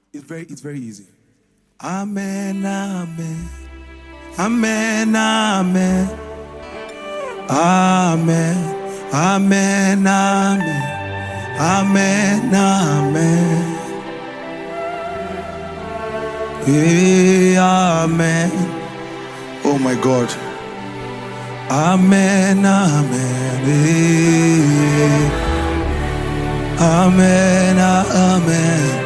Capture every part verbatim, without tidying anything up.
It's very, it's very easy. Amen, amen. Amen, amen. Amen. Amen, amen. Amen, amen. Hey, amen. Oh my God. Amen, amen. Hey. Amen, amen.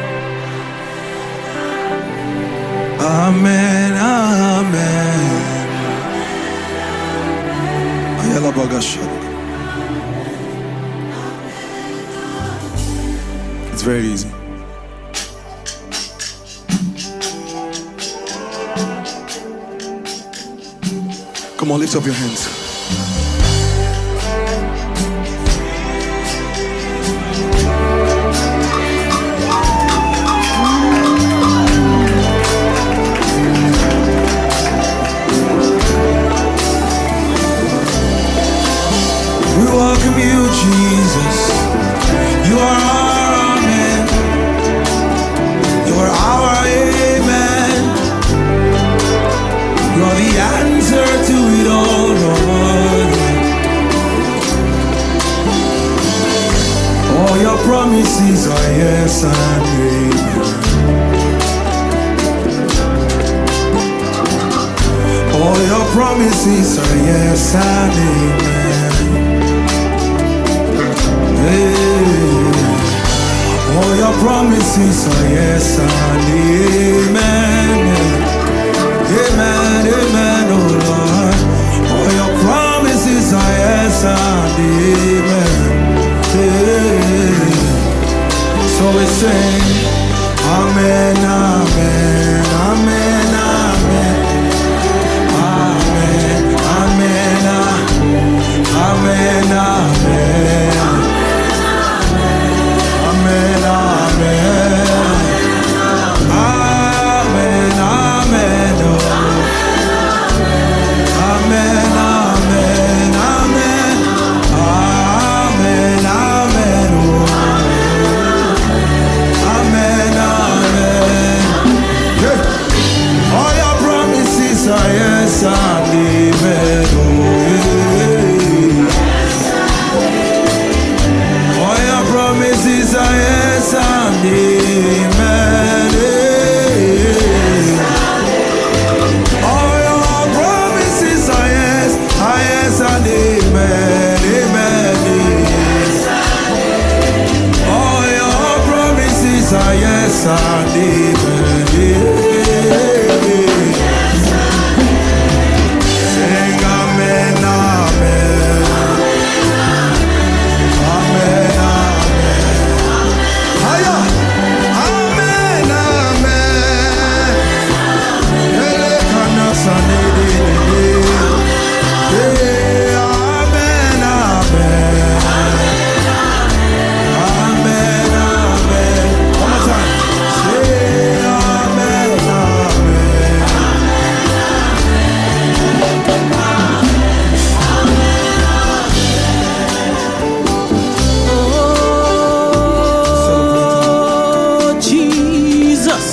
Amen, amen. Ayala Bagashad. It's very easy. Come on, lift up your hands. We welcome you, Jesus. You are our amen. You are our amen. You are the answer to it all, Lord. All your promises are yes and amen. All your promises are yes and amen. All your promises are yes and amen. Amen, amen, oh Lord. All your promises are yes and amen. So we sing, amen, amen, amen, amen. Amen, amen, amen, amen. Amen, amen. Amen, amen, oh. Amen, amen, amen. Amen, amen, oh. Amen, amen. Yeah. All your promises are yes and amen, oh. Yeah. All your promises are yes and amen. All your promises are yes, are yes and amen, amen. All your promises are yes and amen. Sing amen, amen. Amen, amen. Aya. Amen, amen. Ele kana sanede. Eh, amen, amen. Amen, amen. One more time. Say amen, amen. Oh, Jesus.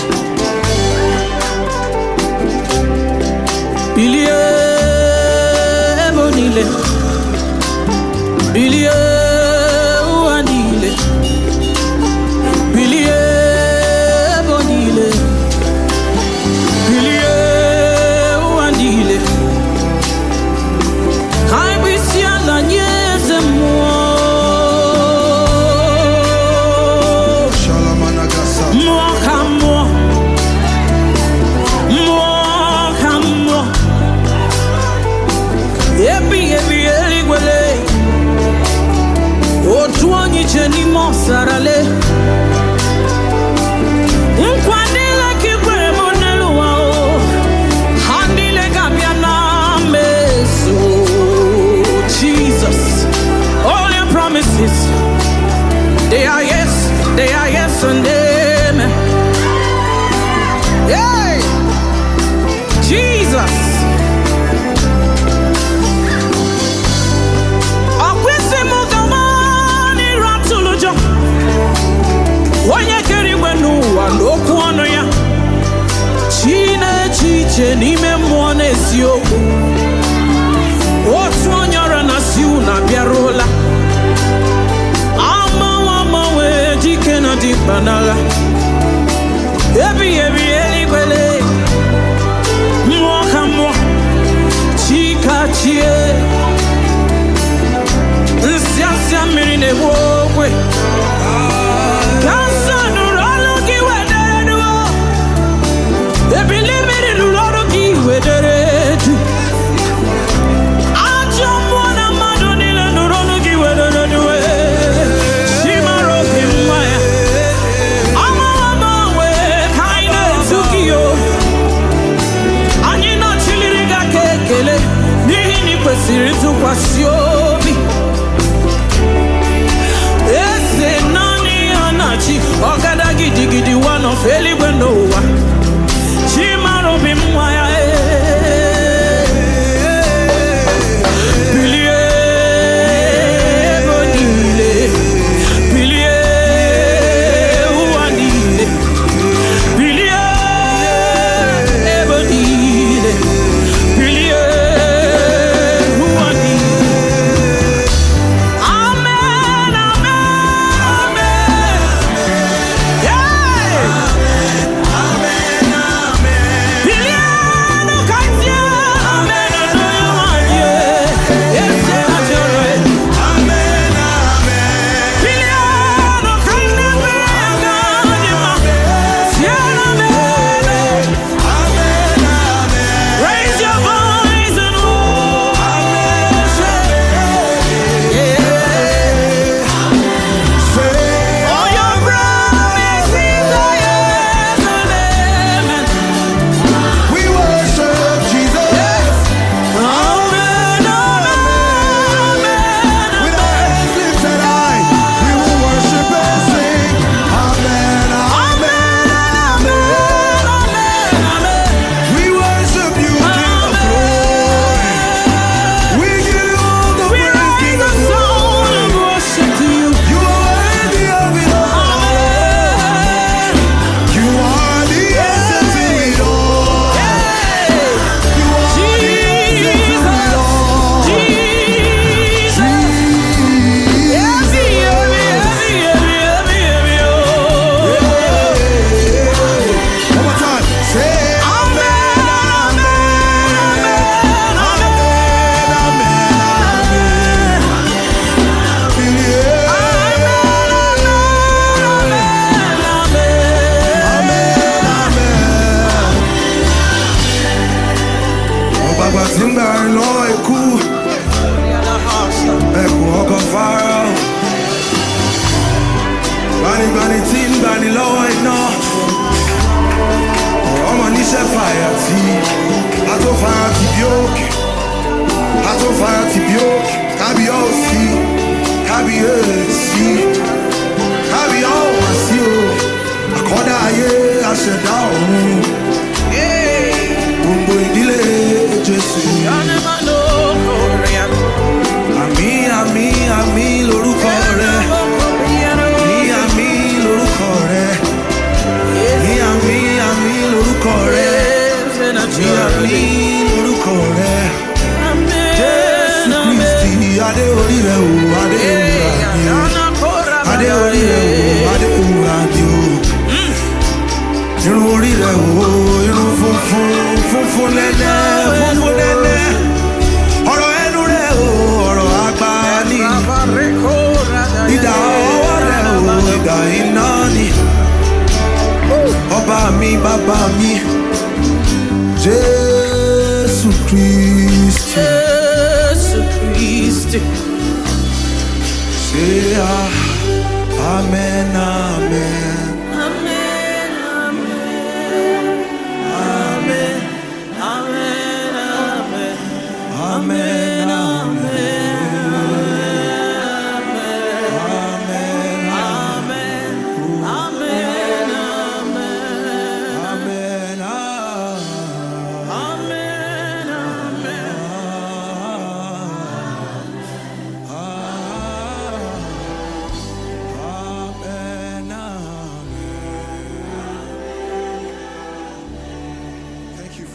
Bilie monile. Bilie uanile. Bilie monile. Bilie uanile. Kai bisia la nyeze mo. Shalamanagasa. Moi comme moi, moi comme moi. Ebi ebi eligwele, otuanyi cheni mosarale. Nkwanile kibwe monelu wao, handile gabiana meso. Jesus, all your promises, they are yes, they are yes and amen. Hey, Jesus. Akwese mugamani ratulujo. Sheni me mwone siyoku Otu onyara na siu na biarola Ama wama we dike na di banala Ebi ebi eli kwele Mwaka mwa Chika chie Nsiansia mirine wokwe Kansa nuralo kiwe dereduo Ebi limiri nuralo kiwe deredu Ajo mwana madonile nuralo kiwe deredu Shimaro kimwaya Ama ama we kaine tukiyo Anyina chiliriga kekele Nihini kwesiri tu kwa siobi Ese nani anachi Okada gidi gidi wano feli wenowa Chimaro bimwaya Bilie bonile Bilie uanile Bilie bonile Bilie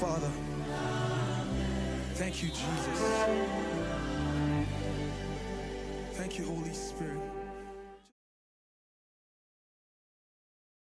Father. Thank you, Jesus. Thank you, Holy Spirit.